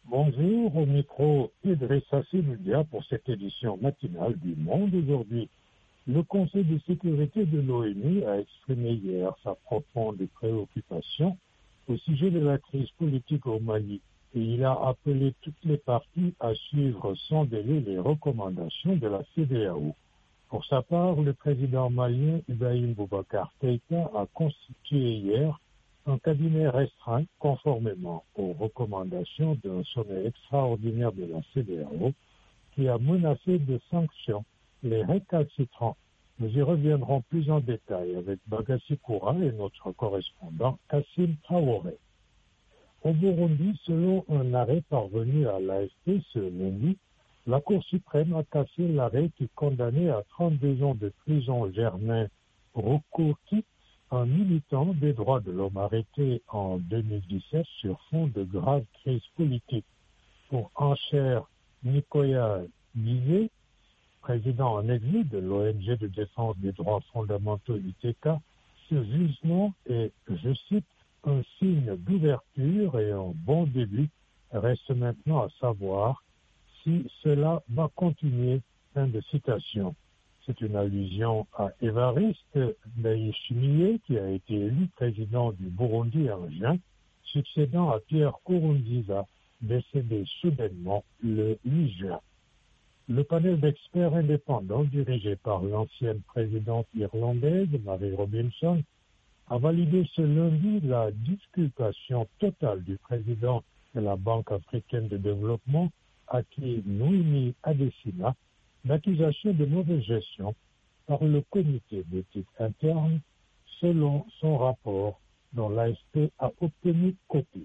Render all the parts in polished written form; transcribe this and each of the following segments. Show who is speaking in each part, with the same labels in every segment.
Speaker 1: Bonjour, au micro Idrissa Seloudia pour cette édition matinale du Monde aujourd'hui. Le Conseil de sécurité de l'ONU a exprimé hier sa profonde préoccupation au sujet de la crise politique au Mali et il a appelé toutes les parties à suivre sans délai les recommandations de la CEDEAO. Pour sa part, le président malien Ibrahim Boubacar Keïta a constitué hier un cabinet restreint conformément aux recommandations d'un sommet extraordinaire de la CEDEAO qui a menacé de sanctions les récalcitrants. Nous y reviendrons plus en détail avec Bagassi Koura et notre correspondant Kassim Traoré. Au Burundi, selon un arrêt parvenu à l'AFP ce lundi, la Cour suprême a cassé l'arrêt qui condamnait à 32 ans de prison Germain Rukuki, un militant des droits de l'homme arrêté en 2017 sur fond de grave crise politique. Pour Enchère Nicoya Guizé, président en exil de l'ONG de défense des droits fondamentaux ITK, ce jugement est, je cite, un signe d'ouverture et un bon début. Reste maintenant à savoir si cela va continuer. Fin de citation. C'est une allusion à Évariste Ndayishimiye qui a été élu président du Burundi en juin, succédant à Pierre Nkurunziza, décédé soudainement le 8 juin. Le panel d'experts indépendants dirigé par l'ancienne présidente irlandaise Mary Robinson a validé ce lundi la disculpation totale du président de la Banque africaine de développement, Haki Noumi Adesina, d'accusation de mauvaise gestion par le comité d'éthique interne, selon son rapport dont l'AFP a obtenu copie.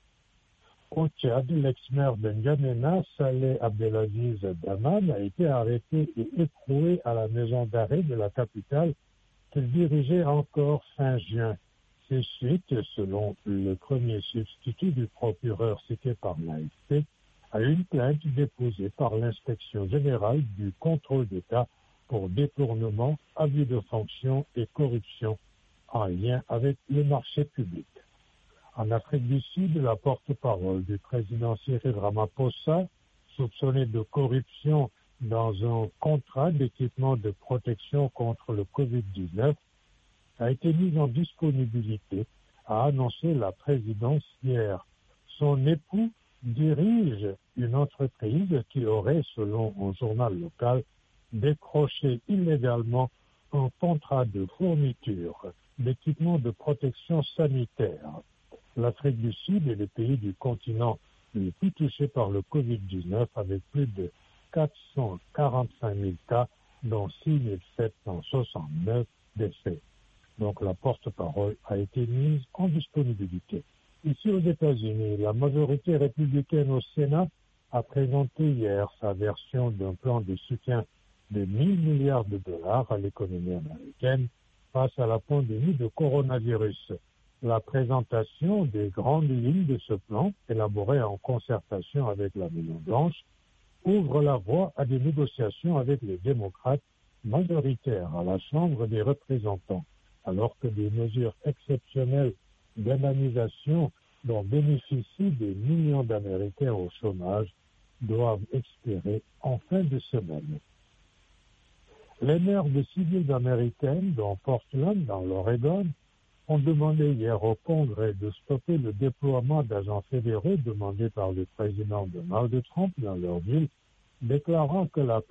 Speaker 1: Au Tchad, l'ex-maire de N'Djamena, Saleh Abdelaziz Daman, a été arrêté et écroué à la maison d'arrêt de la capitale qu'il dirigeait encore fin juin. C'est suite, selon le premier substitut du procureur cité par l'AFP, à une plainte déposée par l'inspection générale du contrôle d'État pour détournement, abus de fonction et corruption en lien avec le marché public. En Afrique du Sud, la porte-parole du président Cyril Ramaphosa, soupçonné de corruption dans un contrat d'équipement de protection contre le Covid-19, a été mise en disponibilité, a annoncé la présidence hier. Son époux dirige une entreprise qui aurait, selon un journal local, décroché illégalement un contrat de fourniture d'équipements de protection sanitaire. L'Afrique du Sud est le pays du continent le plus touché par le Covid-19 avec plus de 445 000 cas, dont 6 769 décès. Donc la porte-parole a été mise en disponibilité. Ici aux États-Unis, la majorité républicaine au Sénat a présenté hier sa version d'un plan de soutien de 1 000 milliards de dollars à l'économie américaine face à la pandémie de coronavirus. La présentation des grandes lignes de ce plan, élaboré en concertation avec la Maison-Blanche, ouvre la voie à des négociations avec les démocrates majoritaires à la Chambre des représentants, alors que des mesures exceptionnelles d'indemnisation dont bénéficient des millions d'Américains au chômage doivent expirer en fin de semaine. Les maires de civiles américaines, dont Portland, dans l'Oregon, ont demandé hier au Congrès de stopper le déploiement d'agents fédéraux demandé par le président Donald Trump dans leur ville, déclarant que la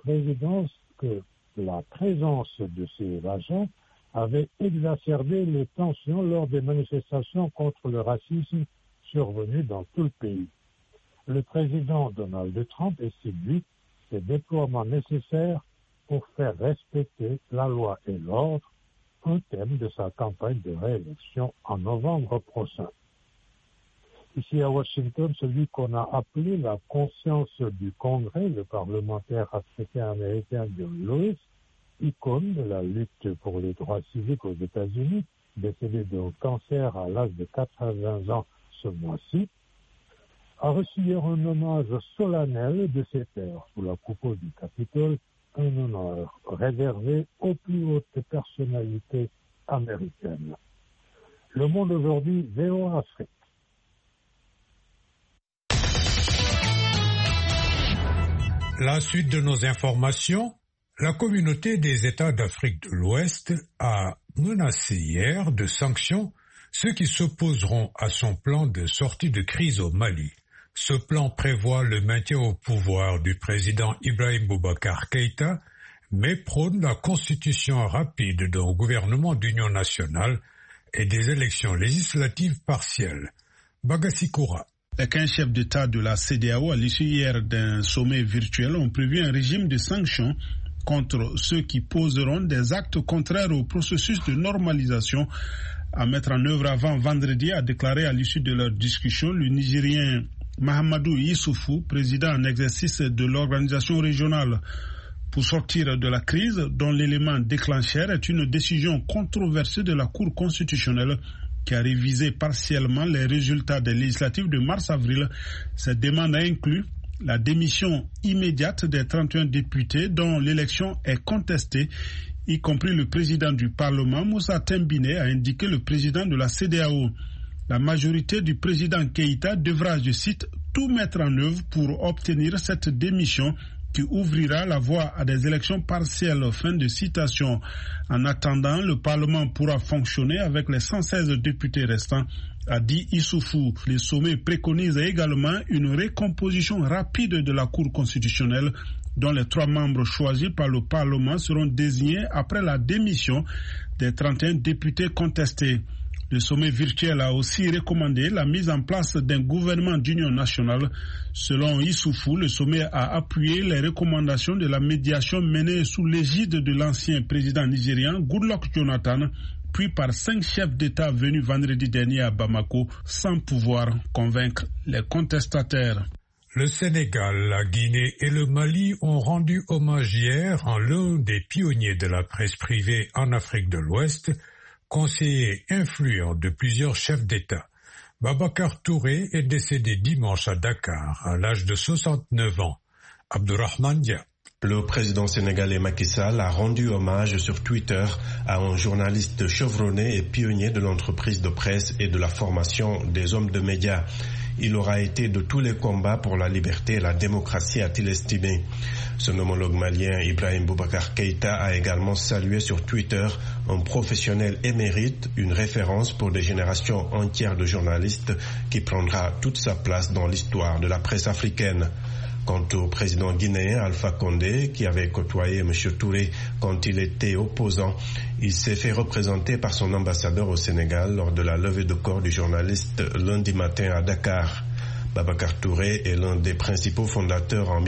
Speaker 1: présence de ces agents avait exacerbé les tensions lors des manifestations contre le racisme survenues dans tout le pays. Le président Donald Trump estime, lui, ces déploiements nécessaires pour faire respecter la loi et l'ordre, un thème de sa campagne de réélection en novembre prochain. Ici à Washington, celui qu'on a appelé la conscience du Congrès, le parlementaire africain-américain John Lewis, icône de la lutte pour les droits civiques aux États-Unis, décédé d'un cancer à l'âge de 80 ans ce mois-ci, a reçu hier un hommage solennel de ses pairs sous la coupole du Capitole, un honneur réservé aux plus hautes personnalités américaines. Le Monde aujourd'hui, VOA Afrique.
Speaker 2: La suite de nos informations, la communauté des États d'Afrique de l'Ouest a menacé hier de sanctions ceux qui s'opposeront à son plan de sortie de crise au Mali. Ce plan prévoit le maintien au pouvoir du président Ibrahim Boubacar Keïta, mais prône la constitution rapide d'un gouvernement d'union nationale et des élections législatives partielles. Bagassi Koura.
Speaker 3: Les 15 chefs d'État de la CEDEAO, à l'issue hier d'un sommet virtuel, ont prévu un régime de sanctions contre ceux qui poseront des actes contraires au processus de normalisation à mettre en œuvre avant vendredi, a déclaré à l'issue de leur discussion le Nigérien Mahamadou Issoufou, président en exercice de l'organisation régionale. Pour sortir de la crise, dont l'élément déclencheur est une décision controversée de la Cour constitutionnelle qui a révisé partiellement les résultats des législatives de mars-avril. Cette demande a inclus la démission immédiate des 31 députés dont l'élection est contestée, y compris le président du Parlement, Moussa Tembine, a indiqué le président de la CEDEAO. La majorité du président Keïta devra, je cite, tout mettre en œuvre pour obtenir cette démission qui ouvrira la voie à des élections partielles. Fin de citation. En attendant, le Parlement pourra fonctionner avec les 116 députés restants, a dit Issoufou. Le sommet préconise également une recomposition rapide de la Cour constitutionnelle, dont les 3 membres choisis par le Parlement seront désignés après la démission des 31 députés contestés. Le sommet virtuel a aussi recommandé la mise en place d'un gouvernement d'union nationale. Selon Issoufou, le sommet a appuyé les recommandations de la médiation menée sous l'égide de l'ancien président nigérien Goodluck Jonathan, puis par 5 chefs d'État venus vendredi dernier à Bamako, sans pouvoir convaincre les contestataires.
Speaker 2: Le Sénégal, la Guinée et le Mali ont rendu hommage hier en l'un des pionniers de la presse privée en Afrique de l'Ouest, conseiller influent de plusieurs chefs d'État. Babacar Touré est décédé dimanche à Dakar à l'âge de 69 ans. Abdourahmane Dia.
Speaker 4: Le président sénégalais Macky Sall a rendu hommage sur Twitter à un journaliste chevronné et pionnier de l'entreprise de presse et de la formation des hommes de médias. Il aura été de tous les combats pour la liberté et la démocratie, a-t-il estimé. Son homologue malien Ibrahim Boubacar Keïta a également salué sur Twitter un professionnel émérite, une référence pour des générations entières de journalistes qui prendra toute sa place dans l'histoire de la presse africaine. Quant au président guinéen Alpha Condé, qui avait côtoyé M. Touré quand il était opposant, il s'est fait représenter par son ambassadeur au Sénégal lors de la levée de corps du journaliste lundi matin à Dakar. Babacar Touré est l'un des principaux fondateurs en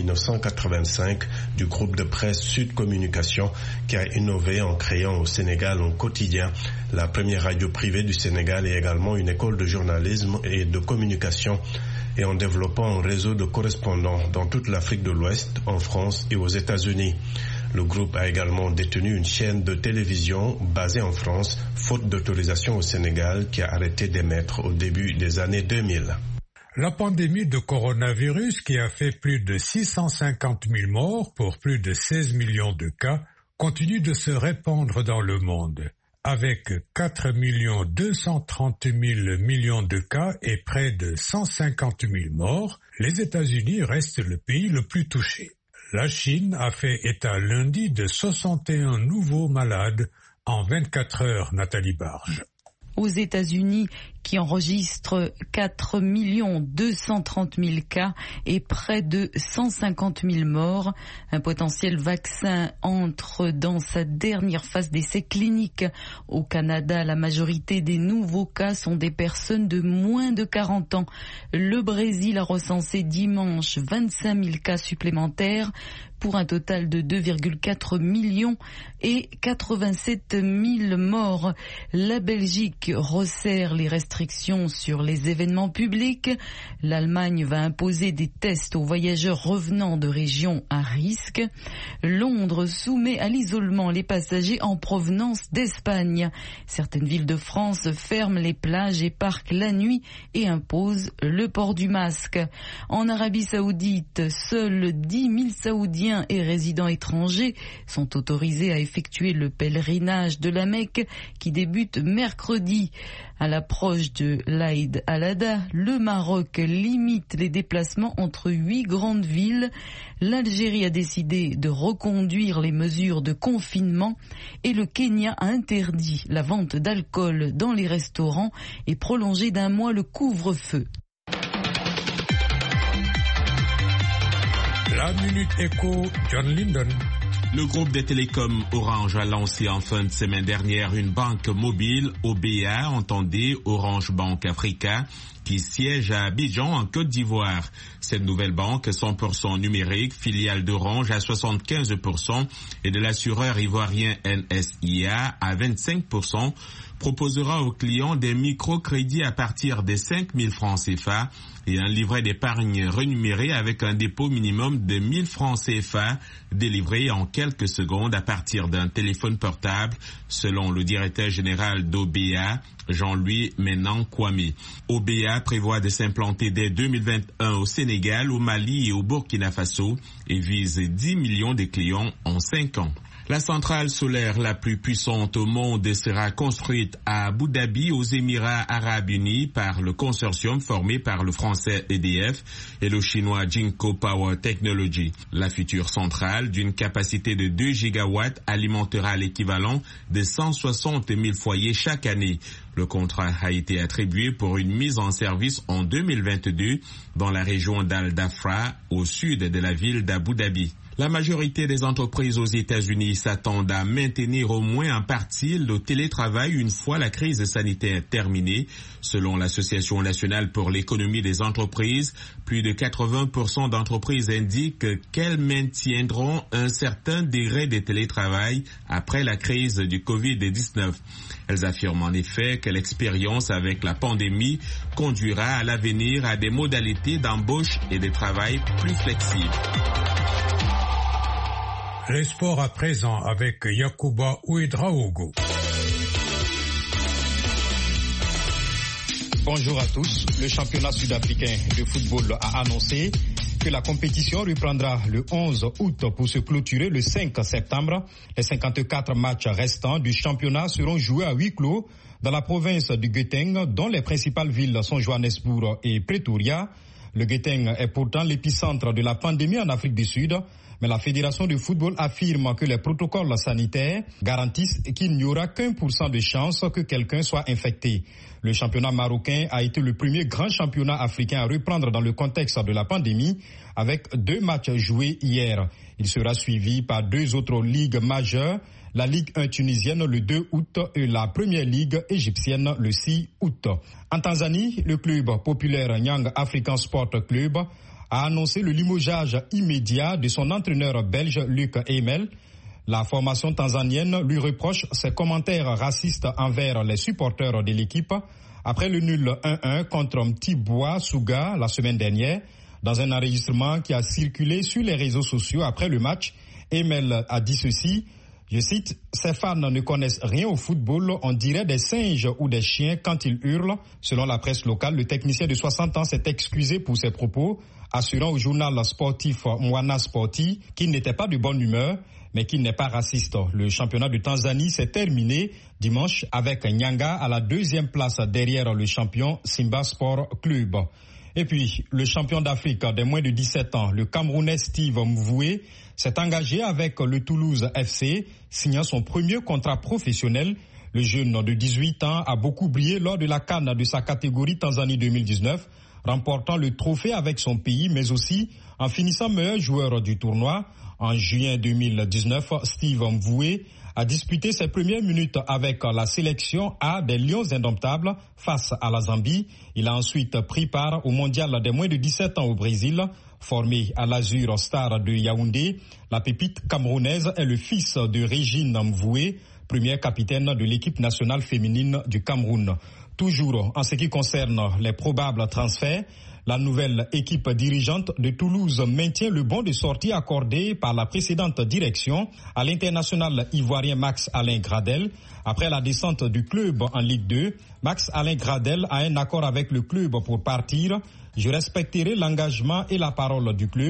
Speaker 4: 1985 du groupe de presse Sud Communication qui a innové en créant au Sénégal un quotidien, la première radio privée du Sénégal et également une école de journalisme et de communication, et en développant un réseau de correspondants dans toute l'Afrique de l'Ouest, en France et aux États-Unis. Le groupe a également détenu une chaîne de télévision basée en France, faute d'autorisation au Sénégal, qui a arrêté d'émettre au début des années 2000.
Speaker 2: La pandémie de coronavirus qui a fait plus de 650 000 morts pour plus de 16 millions de cas continue de se répandre dans le monde. Avec 4 230 000 millions de cas et près de 150 000 morts, les États-Unis restent le pays le plus touché. La Chine a fait état lundi de 61 nouveaux malades en 24 heures, Nathalie Barge.
Speaker 5: Aux États-Unis, qui enregistrent 4 230 000 cas et près de 150 000 morts. Un potentiel vaccin entre dans sa dernière phase d'essai clinique. Au Canada, la majorité des nouveaux cas sont des personnes de moins de 40 ans. Le Brésil a recensé dimanche 25 000 cas supplémentaires pour un total de 2,4 millions et 87 000 morts. La Belgique resserre les restrictions sur les événements publics. L'Allemagne va imposer des tests aux voyageurs revenant de régions à risque. Londres soumet à l'isolement les passagers en provenance d'Espagne. Certaines villes de France ferment les plages et parcs la nuit et imposent le port du masque. En Arabie Saoudite, seuls 10 000 Saoudiens Marocains et résidents étrangers sont autorisés à effectuer le pèlerinage de la Mecque qui débute mercredi. À l'approche de l'Aïd al-Adha, le Maroc limite les déplacements entre 8 grandes villes. L'Algérie a décidé de reconduire les mesures de confinement et le Kenya a interdit la vente d'alcool dans les restaurants et prolongé d'1 mois le couvre-feu.
Speaker 2: La Minute Éco, John Linden.
Speaker 6: Le groupe des télécoms Orange a lancé en fin de semaine dernière une banque mobile OBA, entendez Orange Bank Africa, qui siège à Abidjan en Côte d'Ivoire. Cette nouvelle banque 100% numérique, filiale d'Orange à 75% et de l'assureur ivoirien NSIA à 25%, proposera aux clients des microcrédits à partir des 5 000 francs CFA et un livret d'épargne renuméré avec un dépôt minimum de 1 000 francs CFA délivré en quelques secondes à partir d'un téléphone portable, selon le directeur général d'OBA, Jean-Louis Menan Kwame. OBA prévoit de s'implanter dès 2021 au Sénégal, au Mali et au Burkina Faso et vise 10 millions de clients en 5 ans. La centrale solaire la plus puissante au monde sera construite à Abu Dhabi, aux Émirats Arabes Unis, par le consortium formé par le français EDF et le chinois Jinko Power Technology. La future centrale, d'une capacité de 2 gigawatts, alimentera l'équivalent de 160 000 foyers chaque année. Le contrat a été attribué pour une mise en service en 2022 dans la région d'Al-Dhafra, au sud de la ville d'Abu Dhabi. La majorité des entreprises aux États-Unis s'attendent à maintenir au moins en partie le télétravail une fois la crise sanitaire terminée. Selon l'Association nationale pour l'économie des entreprises, plus de 80% d'entreprises indiquent qu'elles maintiendront un certain degré de télétravail après la crise du Covid-19. Elles affirment en effet que l'expérience avec la pandémie conduira à l'avenir à des modalités d'embauche et de travail plus flexibles.
Speaker 2: Les sports à présent avec Yacouba Ouedraogo.
Speaker 7: Bonjour à tous. Le championnat sud-africain de football a annoncé que la compétition reprendra le 11 août pour se clôturer le 5 septembre. Les 54 matchs restants du championnat seront joués à huis clos dans la province du Gauteng, dont les principales villes sont Johannesburg et Pretoria. Le Gauteng est pourtant l'épicentre de la pandémie en Afrique du Sud, mais la Fédération de football affirme que les protocoles sanitaires garantissent qu'il n'y aura qu'1% de chance que quelqu'un soit infecté. Le championnat marocain a été le premier grand championnat africain à reprendre dans le contexte de la pandémie, avec 2 matchs joués hier. Il sera suivi par 2 autres ligues majeures, la Ligue 1 tunisienne le 2 août et la Première Ligue égyptienne le 6 août. En Tanzanie, le club populaire Young African Sport Club a annoncé le limogeage immédiat de son entraîneur belge Luc Emel. La formation tanzanienne lui reproche ses commentaires racistes envers les supporters de l'équipe après le nul 1-1 contre Mtibwa Suga la semaine dernière. Dans un enregistrement qui a circulé sur les réseaux sociaux après le match, Emel a dit ceci, je cite, « Ces fans ne connaissent rien au football, on dirait des singes ou des chiens quand ils hurlent ». Selon la presse locale, le technicien de 60 ans s'est excusé pour ses propos, assurant au journal sportif Mwana Sporti qu'il n'était pas de bonne humeur, mais qu'il n'est pas raciste. Le championnat de Tanzanie s'est terminé dimanche avec Nyanga à la 2e place derrière le champion Simba Sport Club. Et puis, le champion d'Afrique des moins de 17 ans, le Camerounais Steve Mvoué, s'est engagé avec le Toulouse FC, signant son premier contrat professionnel. Le jeune de 18 ans a beaucoup brillé lors de la CAN de sa catégorie Tanzanie 2019, remportant le trophée avec son pays, mais aussi en finissant meilleur joueur du tournoi. En juin 2019, Steve Mvoué a disputé ses premières minutes avec la sélection A des Lions Indomptables face à la Zambie. Il a ensuite pris part au mondial des moins de 17 ans au Brésil. Formé à l'Azur Star de Yaoundé, la pépite camerounaise est le fils de Régine Mvoué, première capitaine de l'équipe nationale féminine du Cameroun. Toujours en ce qui concerne les probables transferts, la nouvelle équipe dirigeante de Toulouse maintient le bon de sortie accordé par la précédente direction à l'international ivoirien Max-Alain Gradel. Après la descente du club en Ligue 2, Max-Alain Gradel a un accord avec le club pour partir. Je respecterai l'engagement et la parole du club,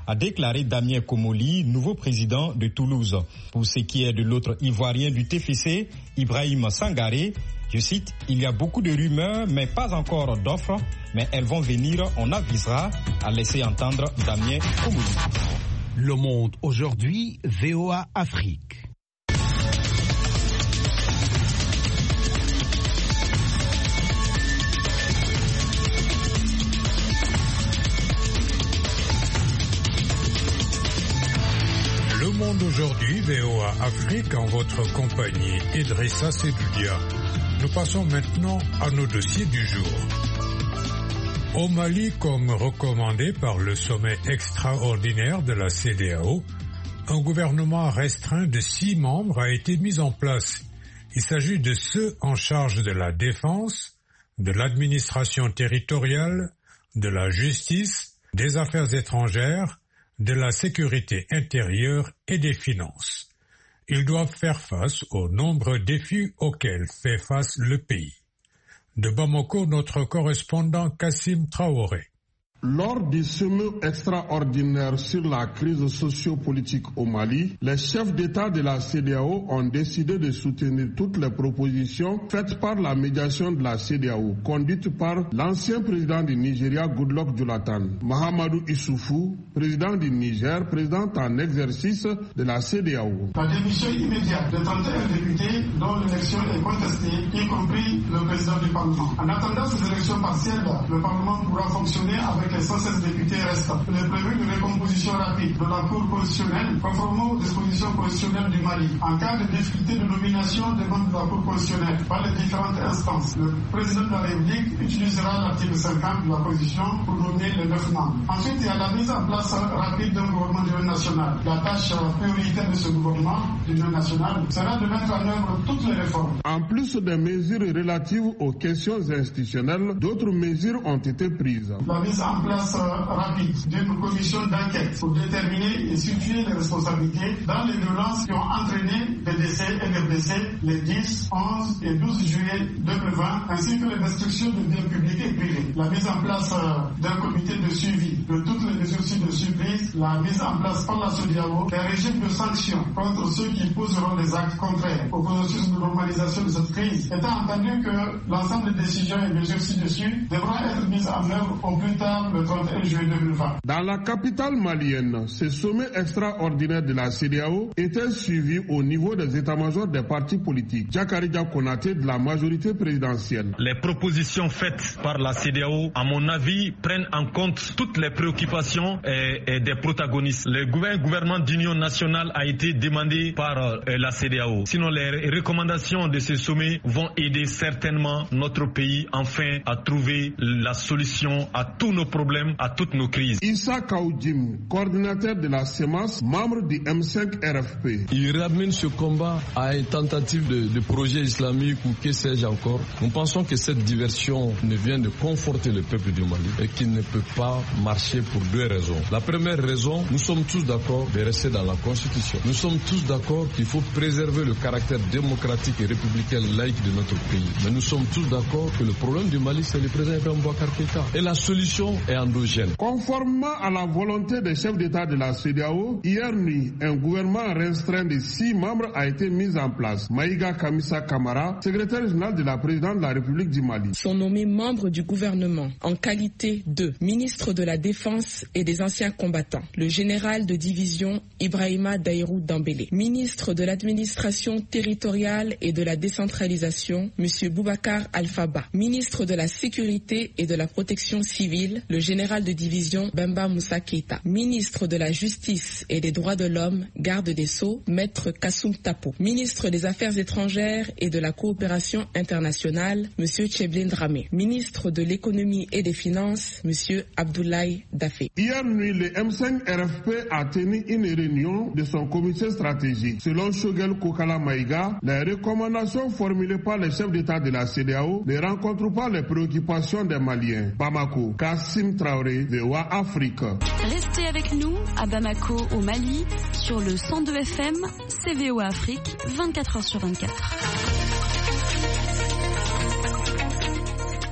Speaker 7: a déclaré Damien Komoli, nouveau président de Toulouse. Pour ce qui est de l'autre Ivoirien du TFC, Ibrahim Sangaré, je cite, « Il y a beaucoup de rumeurs, mais pas encore d'offres, mais elles vont venir, on avisera », a laissé entendre Damien Komoli.
Speaker 8: Le Monde aujourd'hui, VOA Afrique.
Speaker 2: Le Monde aujourd'hui, VOA Afrique, en votre compagnie, Idrissa Seloudia. Nous passons maintenant à nos dossiers du jour. Au Mali, comme recommandé par le sommet extraordinaire de la CEDEAO, un gouvernement restreint de 6 membres a été mis en place. Il s'agit de ceux en charge de la défense, de l'administration territoriale, de la justice, des affaires étrangères, de la sécurité intérieure et des finances. Ils doivent faire face aux nombreux défis auxquels fait face le pays. De Bamako, notre correspondant Kassim Traoré.
Speaker 9: Lors du sommet extraordinaire sur la crise socio-politique au Mali, les chefs d'État de la CEDEAO ont décidé de soutenir toutes les propositions faites par la médiation de la CEDEAO, conduite par l'ancien président du Nigeria, Goodluck Jonathan, Mahamadou Issoufou, président du Niger, président en exercice de la CEDEAO.
Speaker 10: La démission immédiate de 31 députés dont l'élection est contestée, y compris le président du Parlement. En attendant ces élections partielles, le Parlement pourra fonctionner avec les 116 députés restants. Il est prévu une récomposition rapide de la Cour constitutionnelle conformément aux dispositions constitutionnelles du Mali. En cas de difficulté de nomination des membres de la Cour constitutionnelle par les différentes instances, le président de la République utilisera l'article 50 de la Constitution pour nommer les 9 membres. Ensuite, il y a la mise en place rapide d'un gouvernement d'union nationale. La tâche prioritaire de ce gouvernement d'union nationale sera de mettre en œuvre toutes les réformes.
Speaker 9: En plus des mesures relatives aux questions institutionnelles, d'autres mesures ont été prises.
Speaker 10: La mise en place rapide d'une commission d'enquête pour déterminer et situer les responsabilités dans les violences qui ont entraîné des décès et des blessés les 10, 11 et 12 juillet 2020, ainsi que les destructions de biens publics et privés. La mise en place d'un comité de suivi de toutes les mesures de surprise, la mise en place par la CEDEAO d'un régime de sanctions contre ceux qui poseront des actes contraires au processus de normalisation de cette crise, étant entendu que l'ensemble des décisions et mesures ci-dessus devront être mises en œuvre au plus tard le 31 juillet 2020.
Speaker 9: Dans la capitale malienne, ce sommet extraordinaire de la CEDEAO était suivi au niveau des états-majors des partis politiques. Jakarija Konaté de la majorité présidentielle.
Speaker 11: Les propositions faites par la CEDEAO, à mon avis, prennent en compte toutes les préoccupations et des protagonistes. Le gouvernement d'union nationale a été demandé par la CEDEAO. Sinon, les recommandations de ce sommet vont aider certainement notre pays enfin à trouver la solution à tous nos problèmes, à toutes nos crises.
Speaker 9: Issa Kaoudjim, coordinateur de la CEMAS, membre du M5 RFP.
Speaker 12: Il ramène ce combat à une tentative de projet islamique ou que sais-je encore. Nous pensons que cette diversion ne vient de conforter le peuple du Mali et qu'il ne peut pas marcher pour 2 raisons. La première raison, nous sommes tous d'accord de rester dans la Constitution. Nous sommes tous d'accord qu'il faut préserver le caractère démocratique et républicain laïque de notre pays. Mais nous sommes tous d'accord que le problème du Mali, c'est le président Ibrahim Boubacar Keïta. Et la solution est endogène.
Speaker 9: Conformément à la volonté des chefs d'État de la CEDEAO, hier nuit, un gouvernement restreint de 6 membres a été mis en place. Maïga Kamisa Kamara, secrétaire général de la présidente de la République du Mali,
Speaker 13: sont nommés membres du gouvernement en qualité de ministre de la Défense et des anciens combattants, le général de division Ibrahima Daïrou Dambélé, ministre de l'administration territoriale et de la décentralisation, M. Boubacar Alphaba, ministre de la sécurité et de la protection civile, le général de division Bemba Moussa Keïta, ministre de la justice et des droits de l'homme, garde des Sceaux, maître Kassoum Tapo, ministre des affaires étrangères et de la coopération internationale, M. Tcheblin Dramé, ministre de l'économie et des finances, M. Abdoulaye Dafé.
Speaker 9: Hier nuit, le M5 RFP a tenu une réunion de son comité stratégique. Selon Shogel Kokala Maïga, les recommandations formulées par les chefs d'État de la CEDEAO ne rencontrent pas les préoccupations des Maliens. Bamako, Kassim Traoré, VOA Afrique.
Speaker 14: Restez avec nous à Bamako, au Mali, sur le 102 FM, c'est VOA Afrique, 24h sur 24.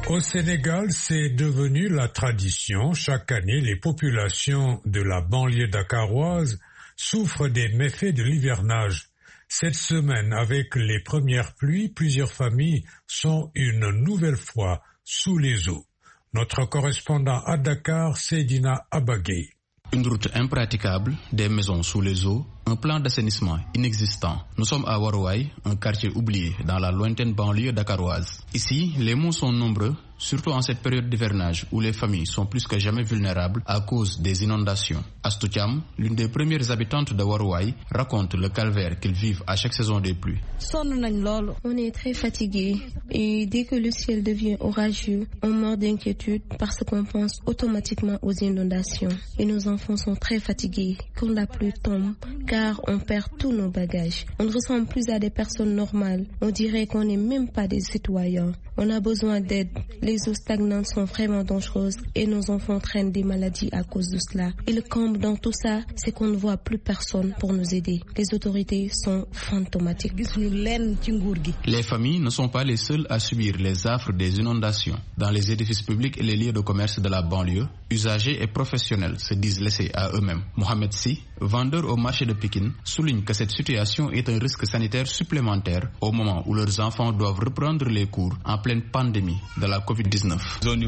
Speaker 2: Au Sénégal, c'est devenu la tradition. Chaque année, les populations de la banlieue dakaroise souffrent des méfaits de l'hivernage. Cette semaine, avec les premières pluies, plusieurs familles sont une nouvelle fois sous les eaux. Notre correspondant à Dakar, Seydina Abagay.
Speaker 15: Une route impraticable, des maisons sous les eaux, un plan d'assainissement inexistant. Nous sommes à Warouaï, un quartier oublié dans la lointaine banlieue dakaroise. Ici, les maux sont nombreux, surtout en cette période d'hivernage où les familles sont plus que jamais vulnérables à cause des inondations. Astou Thiam, l'une des premières habitantes de Warouaï, raconte le calvaire qu'ils vivent à chaque saison des pluies.
Speaker 16: On est très fatigués et dès que le ciel devient orageux, on meurt d'inquiétude parce qu'on pense automatiquement aux inondations. Et nos enfants sont très fatigués quand la pluie tombe car on perd tous nos bagages. On ne ressemble plus à des personnes normales. On dirait qu'on n'est même pas des citoyens. On a besoin d'aide. Les eaux stagnantes sont vraiment dangereuses et nos enfants traînent des maladies à cause de cela. Et le comble dans tout ça, c'est qu'on ne voit plus personne pour nous aider. Les autorités sont fantomatiques.
Speaker 15: Les familles ne sont pas les seules à subir les affres des inondations. Dans les édifices publics et les lieux de commerce de la banlieue, usagers et professionnels se disent laissés à eux-mêmes. Mohamed Si, vendeur au marché de Pékin, souligne que cette situation est un risque sanitaire supplémentaire au moment où leurs enfants doivent reprendre les cours en pleine pandémie de la Covid-19.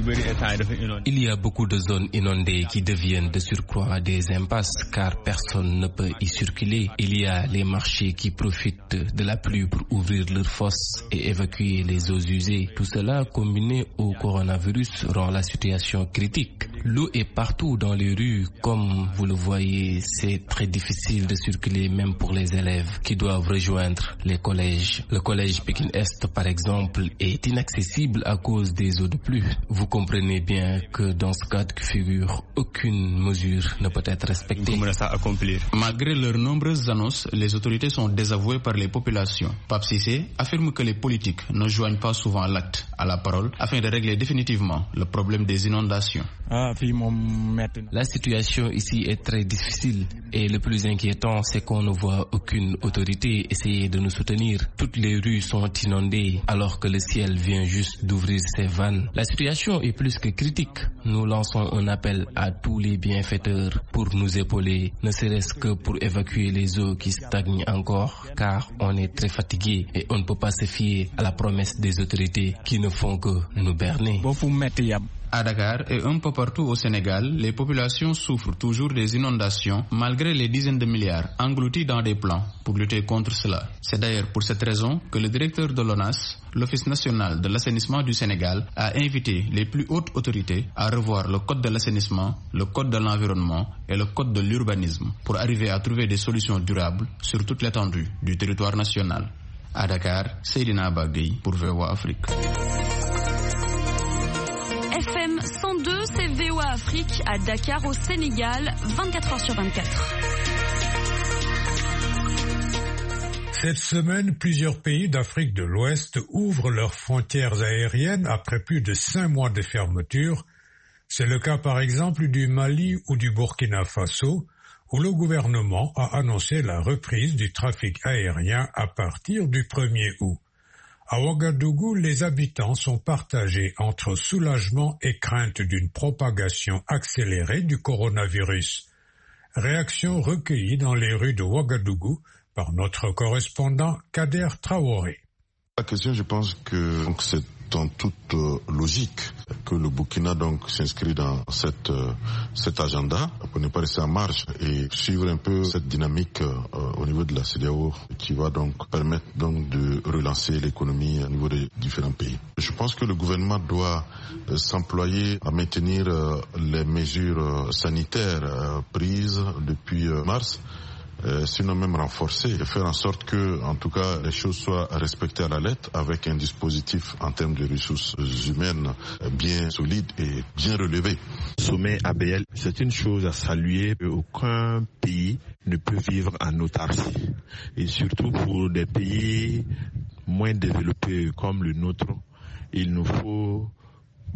Speaker 17: Il y a beaucoup de zones inondées qui deviennent de surcroît des impasses car personne ne peut y circuler. Il y a les marchés qui profitent de la pluie pour ouvrir leurs fosses et évacuer les eaux usées. Tout cela combiné au coronavirus rend la situation critique. L'eau est partout dans les rues. Comme vous le voyez, c'est très difficile de circuler même pour les élèves qui doivent rejoindre les collèges. Le collège Pékin-Est, par exemple, est inaccessible à cause des eaux de pluie. Vous comprenez bien que dans ce cas de figure, aucune mesure ne peut être respectée.
Speaker 15: Malgré leurs nombreuses annonces, les autorités sont désavouées par les populations. Pape Cissé affirme que les politiques ne joignent pas souvent l'acte à la parole afin de régler définitivement le problème des inondations.
Speaker 17: La situation ici est très difficile et le plus inquiétant, c'est qu'on ne voit aucune autorité essayer de nous soutenir. Toutes les rues sont inondées alors que le ciel vient juste d'ouvrir ses vannes. La situation est plus que critique. Nous lançons un appel à tous les bienfaiteurs pour nous épauler, ne serait-ce que pour évacuer les eaux qui stagnent encore, car on est très fatigué et on ne peut pas se fier à la promesse des autorités qui ne font que nous berner.
Speaker 15: À Dakar et un peu partout au Sénégal, les populations souffrent toujours des inondations malgré les dizaines de milliards engloutis dans des plans pour lutter contre cela. C'est d'ailleurs pour cette raison que le directeur de l'ONAS, l'Office national de l'assainissement du Sénégal, a invité les plus hautes autorités à revoir le code de l'assainissement, le code de l'environnement et le code de l'urbanisme pour arriver à trouver des solutions durables sur toute l'étendue du territoire national. À Dakar, Seydina Abagay pour VOA Afrique.
Speaker 14: FM 102, c'est VOA Afrique à Dakar au Sénégal, 24h/24.
Speaker 2: Cette semaine, plusieurs pays d'Afrique de l'Ouest ouvrent leurs frontières aériennes après plus de 5 mois de fermeture. C'est le cas par exemple du Mali ou du Burkina Faso, où le gouvernement a annoncé la reprise du trafic aérien à partir du 1er août. À Ouagadougou, les habitants sont partagés entre soulagement et crainte d'une propagation accélérée du coronavirus. Réaction recueillie dans les rues de Ouagadougou par notre correspondant Kader Traoré.
Speaker 18: La question, je pense que c'est en toute logique que le Burkina s'inscrit dans cet agenda pour ne pas rester en marge et suivre un peu cette dynamique au niveau de la CEDEAO qui va permettre de relancer l'économie au niveau des différents pays. Je pense que le gouvernement doit s'employer à maintenir les mesures sanitaires prises depuis mars, sinon même renforcer et faire en sorte que, en tout cas, les choses soient respectées à la lettre avec un dispositif en termes de ressources humaines bien solide et bien relevé.
Speaker 19: Sommet ABL, c'est une chose à saluer. Aucun pays ne peut vivre en autarcie. Et surtout pour des pays moins développés comme le nôtre, il nous faut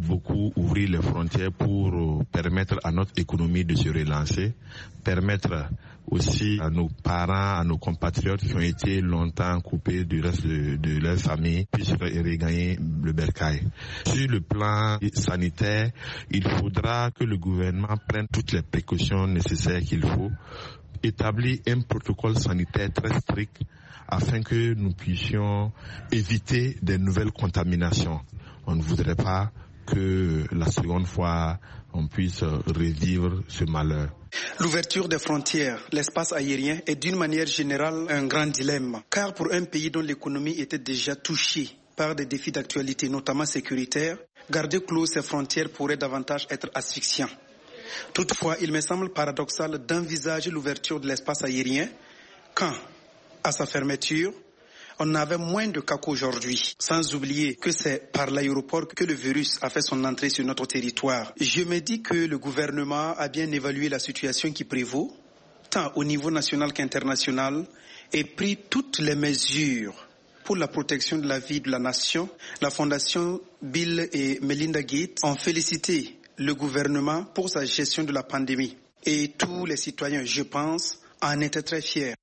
Speaker 19: beaucoup ouvrir les frontières pour permettre à notre économie de se relancer, permettre aussi à nos parents, à nos compatriotes qui ont été longtemps coupés du reste de leur famille, puissent regagner le bercail. Sur le plan sanitaire, il faudra que le gouvernement prenne toutes les précautions nécessaires qu'il faut, établir un protocole sanitaire très strict afin que nous puissions éviter des nouvelles contaminations. On ne voudrait pas que la seconde fois on puisse revivre ce malheur.
Speaker 20: L'ouverture des frontières, l'espace aérien est d'une manière générale un grand dilemme, car pour un pays dont l'économie était déjà touchée par des défis d'actualité, notamment sécuritaires, garder clos ses frontières pourrait davantage être asphyxiant. Toutefois, il me semble paradoxal d'envisager l'ouverture de l'espace aérien quand, à sa fermeture, on avait moins de cas qu'aujourd'hui, sans oublier que c'est par l'aéroport que le virus a fait son entrée sur notre territoire. Je me dis que le gouvernement a bien évalué la situation qui prévaut, tant au niveau national qu'international, et pris toutes les mesures pour la protection de la vie de la nation. La Fondation Bill et Melinda Gates ont félicité le gouvernement pour sa gestion de la pandémie. Et tous les citoyens, je pense, en étaient très fiers.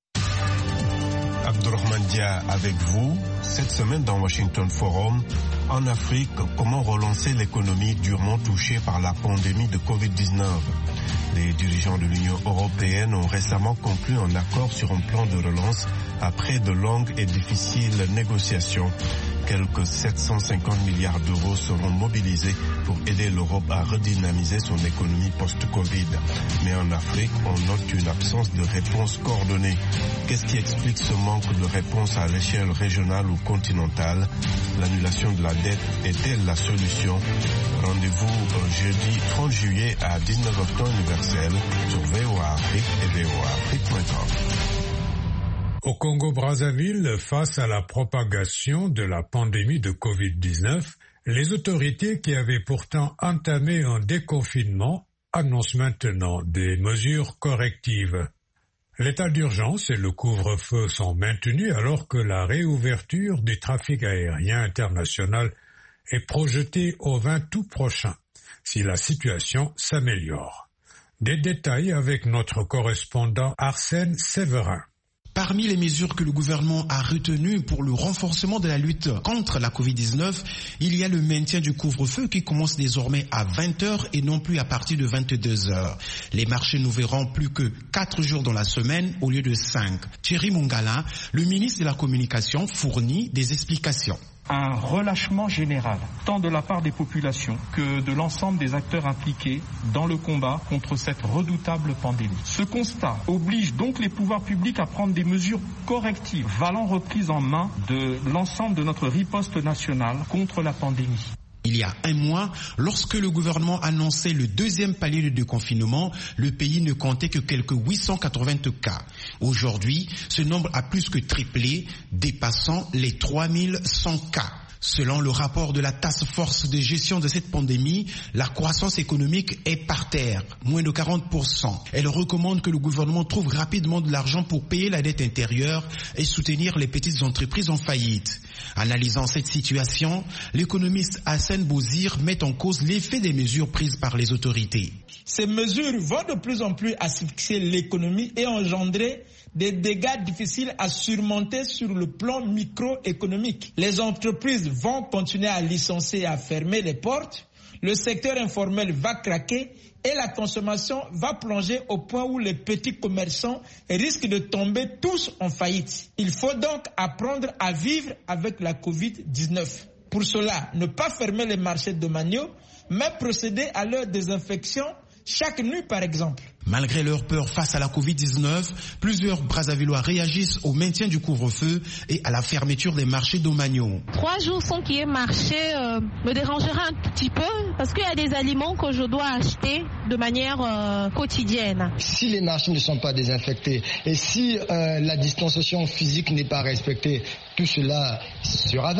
Speaker 4: Abdourahmane Dia avec vous, cette semaine dans Washington Forum. En Afrique, comment relancer l'économie durement touchée par la pandémie de Covid-19 ? Les dirigeants de l'Union européenne ont récemment conclu un accord sur un plan de relance après de longues et difficiles négociations. Quelques 750 milliards d'euros seront mobilisés pour aider l'Europe à redynamiser son économie post-Covid. Mais en Afrique, on note une absence de réponse coordonnée. Qu'est-ce qui explique ce manque de réponse à l'échelle régionale ou continentale ? L'annulation de la dette est-elle la solution ? Rendez-vous jeudi 30 juillet à 19h temps universel sur VOA Afrique et voaafrique.com.
Speaker 2: Au Congo-Brazzaville, face à la propagation de la pandémie de Covid-19, les autorités qui avaient pourtant entamé un déconfinement annoncent maintenant des mesures correctives. L'état d'urgence et le couvre-feu sont maintenus alors que la réouverture du trafic aérien international est projetée au 20 août prochain, si la situation s'améliore. Des détails avec notre correspondant Arsène Séverin.
Speaker 21: Parmi les mesures que le gouvernement a retenues pour le renforcement de la lutte contre la Covid-19, il y a le maintien du couvre-feu qui commence désormais à 20h et non plus à partir de 22h. Les marchés n'ouvriront plus que 4 jours dans la semaine au lieu de 5. Thierry Mongala, le ministre de la Communication, fournit des explications.
Speaker 22: Un relâchement général, tant de la part des populations que de l'ensemble des acteurs impliqués dans le combat contre cette redoutable pandémie. Ce constat oblige donc les pouvoirs publics à prendre des mesures correctives, valant reprise en main de l'ensemble de notre riposte nationale contre la pandémie.
Speaker 21: Il y a un mois, lorsque le gouvernement annonçait le deuxième palier de déconfinement, le pays ne comptait que quelques 880 cas. Aujourd'hui, ce nombre a plus que triplé, dépassant les 3100 cas. Selon le rapport de la Task Force de gestion de cette pandémie, la croissance économique est par terre, moins de 40%. Elle recommande que le gouvernement trouve rapidement de l'argent pour payer la dette intérieure et soutenir les petites entreprises en faillite. Analysant cette situation, l'économiste Hassan Bouzir met en cause l'effet des mesures prises par les autorités.
Speaker 23: Ces mesures vont de plus en plus asphyxier l'économie et engendrer des dégâts difficiles à surmonter sur le plan microéconomique. Les entreprises vont continuer à licencier et à fermer les portes. Le secteur informel va craquer et la consommation va plonger au point où les petits commerçants risquent de tomber tous en faillite. Il faut donc apprendre à vivre avec la Covid-19. Pour cela, ne pas fermer les marchés domaniaux, mais procéder à leur désinfection chaque nuit par exemple.
Speaker 21: Malgré leur peur face à la Covid-19, plusieurs Brazzavillois réagissent au maintien du couvre-feu et à la fermeture des marchés domaniaux.
Speaker 24: 3 jours sans qu'il y ait marché me dérangera un petit peu parce qu'il y a des aliments que je dois acheter de manière quotidienne.
Speaker 25: Si les marchés ne sont pas désinfectés et si la distanciation physique n'est pas respectée, tout cela sera vain.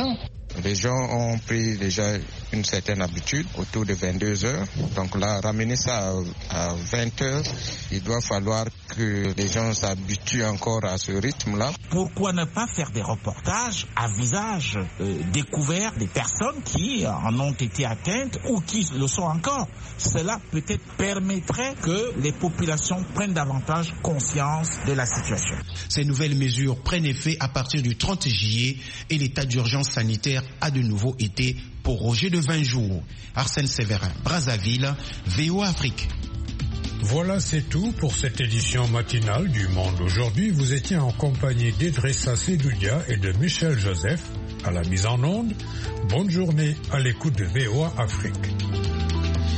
Speaker 1: Les gens ont pris déjà une certaine habitude autour de 22 heures. Donc là, ramener ça à 20 heures, il doit falloir que les gens s'habituent encore à ce rythme-là.
Speaker 3: Pourquoi ne pas faire des reportages à visage découvert des personnes qui en ont été atteintes ou qui le sont encore? Cela peut-être permettrait que les populations prennent davantage conscience de la situation.
Speaker 21: Ces nouvelles mesures prennent effet à partir du 30 juillet et l'état d'urgence sanitaire a de nouveau été prorogé de 20 jours. Arsène Séverin, Brazzaville, VOA Afrique.
Speaker 2: Voilà, c'est tout pour cette édition matinale du Monde aujourd'hui. Vous étiez en compagnie d'Idrissa Sedoudia et de Michel Joseph à la mise en onde. Bonne journée à l'écoute de VOA Afrique.